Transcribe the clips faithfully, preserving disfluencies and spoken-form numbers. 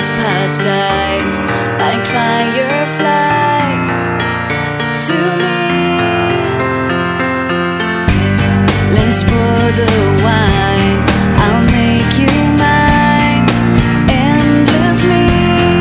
days past eyes like fireflies to me. Let's pour the wine, I'll make you mine endlessly.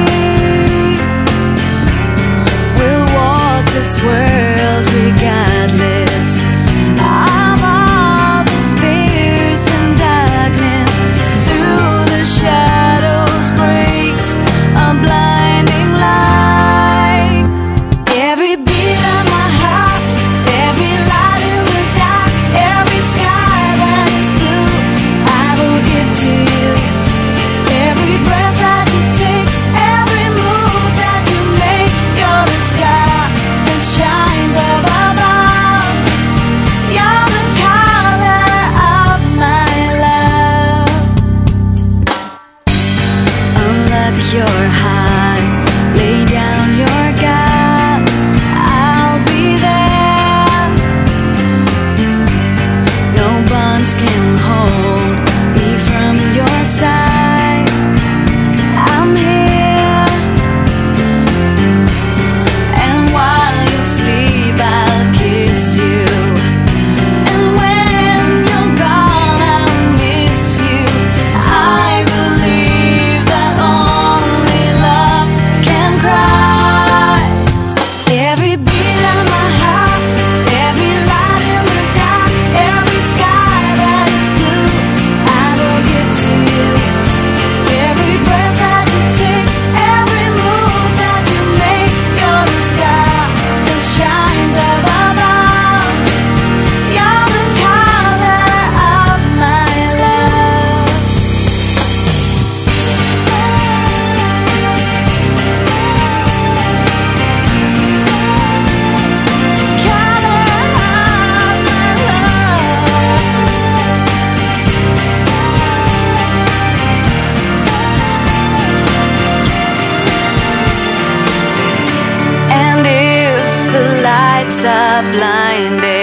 We'll walk this world regardless of all the fears and darkness. Through the shadows breaks a blinding light. Every beat of my heart, every light in the dark, every sky that is blue, I will give to you. Every breath that you take, every move that you make, you're the star that shines above all. You're the color of my love. Unlock your heart, lay down your guard, I'll be there. No bonds can hold me from your side. I'm here, and while you sleep I'll kiss you, and when you're gone I'll miss you. I believe that only love can cry. Every beat of my heart, every light in the dark, every sky that is blue, I will give to you. Every breath that you take, every move that you make, you're the star that shines above all. You're the color of my love. Color of my love. And if the lights are blinding,